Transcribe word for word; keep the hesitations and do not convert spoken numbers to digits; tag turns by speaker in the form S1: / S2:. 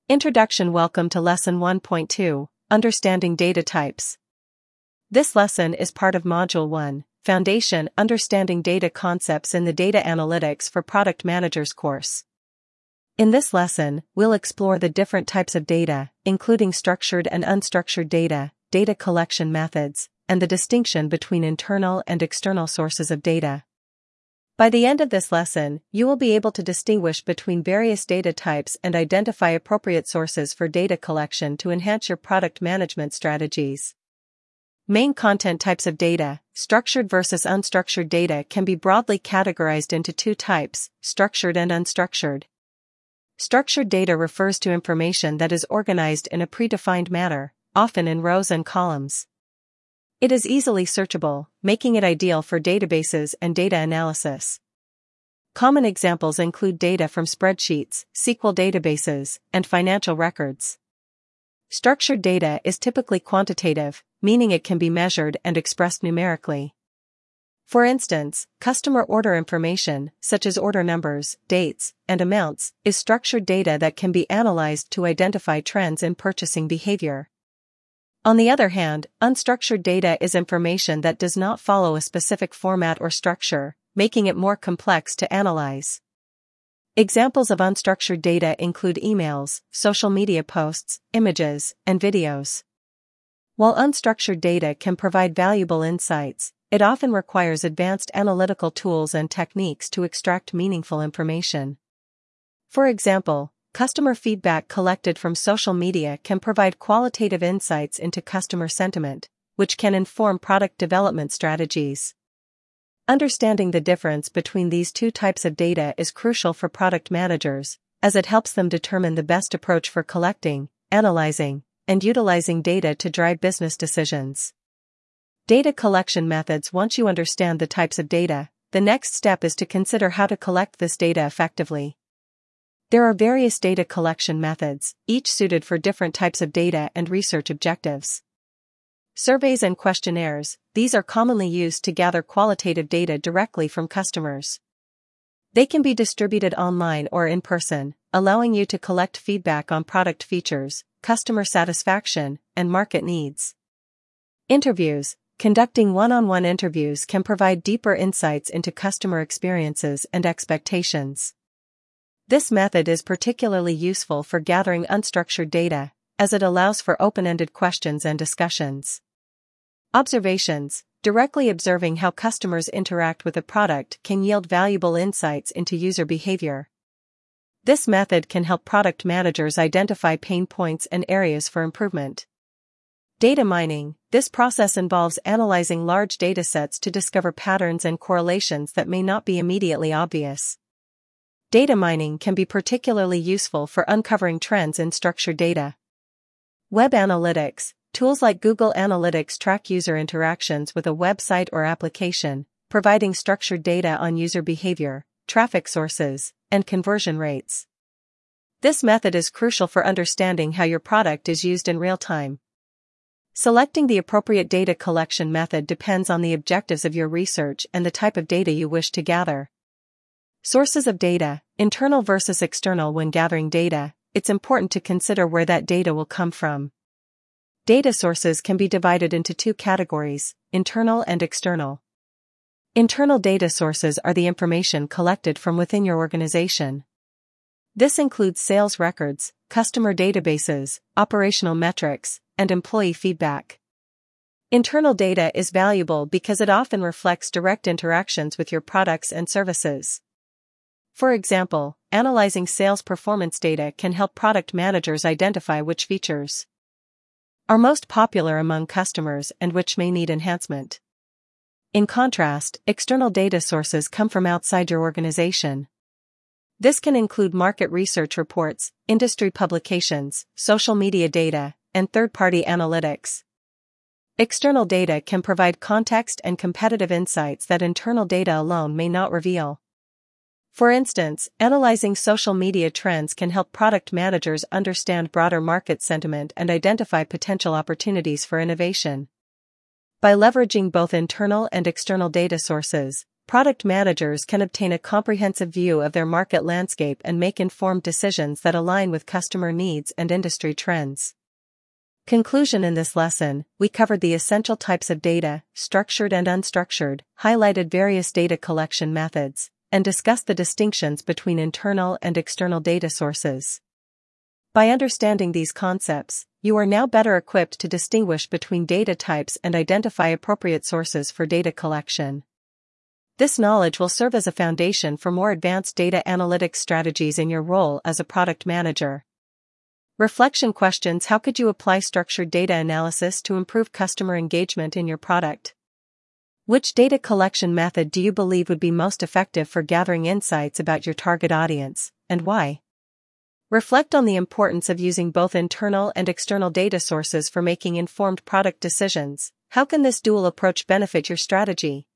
S1: Introduction. Welcome to Lesson one point two, Understanding Data Types. This lesson is part of Module one, Foundation Understanding Data Concepts in the Data Analytics for Product Managers course. In this lesson, we'll explore the different types of data, including structured and unstructured data, data collection methods, and the distinction between internal and external sources of data. By the end of this lesson, you will be able to distinguish between various data types and identify appropriate sources for data collection to enhance your product management strategies. Main content types of data, structured versus unstructured data, can be broadly categorized into two types, structured and unstructured. Structured data refers to information that is organized in a predefined manner, often in rows and columns. It is easily searchable, making it ideal for databases and data analysis. Common examples include data from spreadsheets, S Q L databases, and financial records. Structured data is typically quantitative, meaning it can be measured and expressed numerically. For instance, customer order information, such as order numbers, dates, and amounts, is structured data that can be analyzed to identify trends in purchasing behavior. On the other hand, unstructured data is information that does not follow a specific format or structure, making it more complex to analyze. Examples of unstructured data include emails, social media posts, images, and videos. While unstructured data can provide valuable insights, it often requires advanced analytical tools and techniques to extract meaningful information. For example, customer feedback collected from social media can provide qualitative insights into customer sentiment, which can inform product development strategies. Understanding the difference between these two types of data is crucial for product managers, as it helps them determine the best approach for collecting, analyzing, and utilizing data to drive business decisions. Data collection methods. Once you understand the types of data, the next step is to consider how to collect this data effectively. There are various data collection methods, each suited for different types of data and research objectives. Surveys and questionnaires, these are commonly used to gather qualitative data directly from customers. They can be distributed online or in person, allowing you to collect feedback on product features, customer satisfaction, and market needs. Interviews. Conducting one-on-one interviews can provide deeper insights into customer experiences and expectations. This method is particularly useful for gathering unstructured data, as it allows for open-ended questions and discussions. Observations. Directly observing how customers interact with a product can yield valuable insights into user behavior. This method can help product managers identify pain points and areas for improvement. Data mining. This process involves analyzing large datasets to discover patterns and correlations that may not be immediately obvious. Data mining can be particularly useful for uncovering trends in structured data. Web analytics. Tools like Google Analytics track user interactions with a website or application, providing structured data on user behavior, traffic sources, and conversion rates. This method is crucial for understanding how your product is used in real time. Selecting the appropriate data collection method depends on the objectives of your research and the type of data you wish to gather. Sources of data, internal versus external. When gathering data, it's important to consider where that data will come from. Data sources can be divided into two categories, internal and external. Internal data sources are the information collected from within your organization. This includes sales records, customer databases, operational metrics, and employee feedback. Internal data is valuable because it often reflects direct interactions with your products and services. For example, analyzing sales performance data can help product managers identify which features are most popular among customers and which may need enhancement. In contrast, external data sources come from outside your organization. This can include market research reports, industry publications, social media data, and third-party analytics. External data can provide context and competitive insights that internal data alone may not reveal. For instance, analyzing social media trends can help product managers understand broader market sentiment and identify potential opportunities for innovation. By leveraging both internal and external data sources, product managers can obtain a comprehensive view of their market landscape and make informed decisions that align with customer needs and industry trends. Conclusion: in this lesson, we covered the essential types of data, structured and unstructured, highlighted various data collection methods, and discussed the distinctions between internal and external data sources. By understanding these concepts, you are now better equipped to distinguish between data types and identify appropriate sources for data collection. This knowledge will serve as a foundation for more advanced data analytics strategies in your role as a product manager. Reflection questions: how could you apply structured data analysis to improve customer engagement in your product? Which data collection method do you believe would be most effective for gathering insights about your target audience, and why? Reflect on the importance of using both internal and external data sources for making informed product decisions. How can this dual approach benefit your strategy?